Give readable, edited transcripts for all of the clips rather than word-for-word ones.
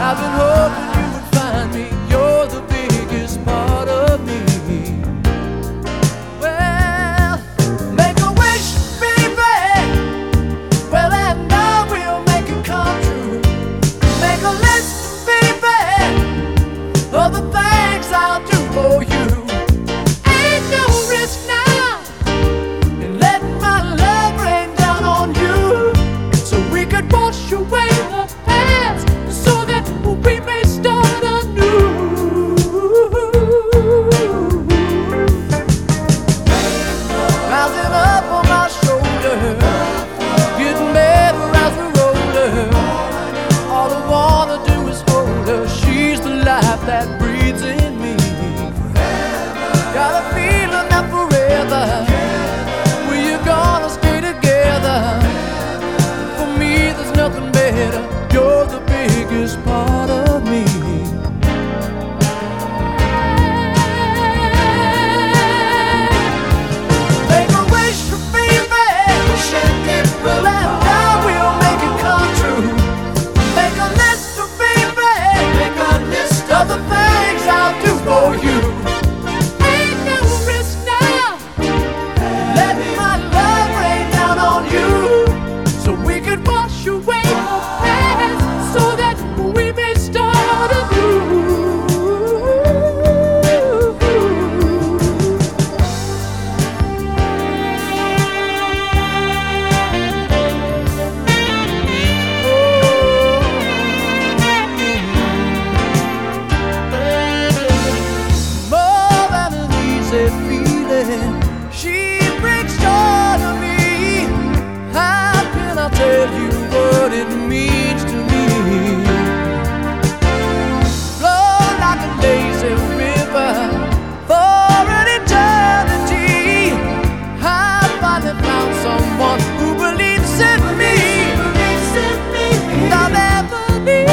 I've been hoping you would find me. You're the biggest part of me. Well, make a wish, baby. Well, and I will make it come true. Make a list, baby, of the things I'll do for you. Ain't no risk now in letting my love rain down on you, so we could wash away the past, so that we may start anew. Rising up on my shoulder, getting better as we roll her. All I wanna do is hold her. She's the life that breathes in me. Got a feeling that forever we're gonna stay together. For me, there's nothing better. You're the biggest part of me. Make a wish, baby. Well, and I will make it come true. Make a list, baby. Make a list of the things I'll do for you. Ain't no risk now. Let my love rain down on you, so we could wash away the past, so that we may start anew. More than an easy feeling, she brings joy to me. How can I tell you what it means to me? Flow like a lazy river for an eternity. I finally found someone who believes in me, and I'll never leave.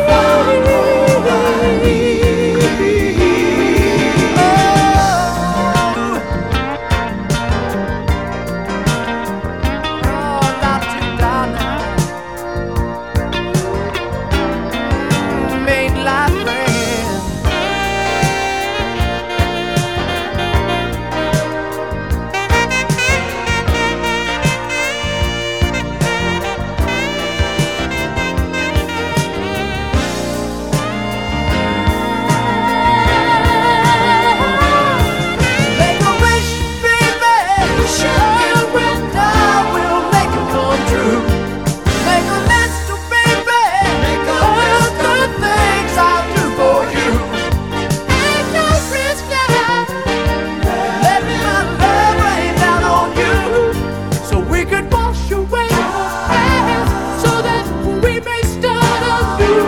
Make a wish, baby. And I will make it come true. Make a list, baby. Of the things I'll do for you. Ain't no risk now. Let my love rain down on you, so we could wash away the past, so that we may start anew.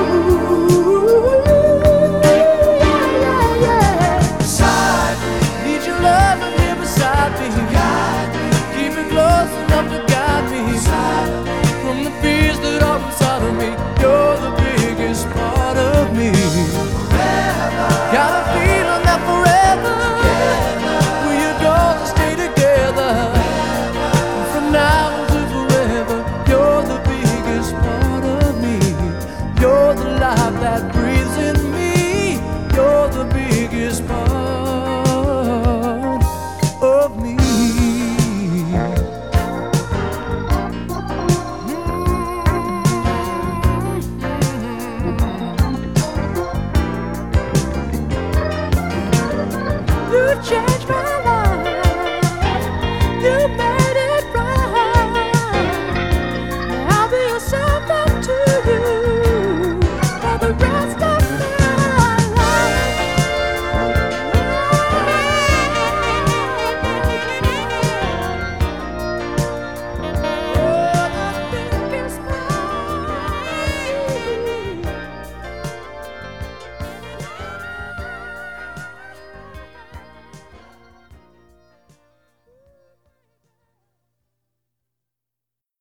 Need your love and here beside me. Keep it close enough to guide me from the fears that are inside of me. You're the biggest part of me. Got a feeling that forever we're gonna stay together. From now until forever, you're the biggest part of me. You're the life that breathes in me. You're the biggest part of me. Blue Jack.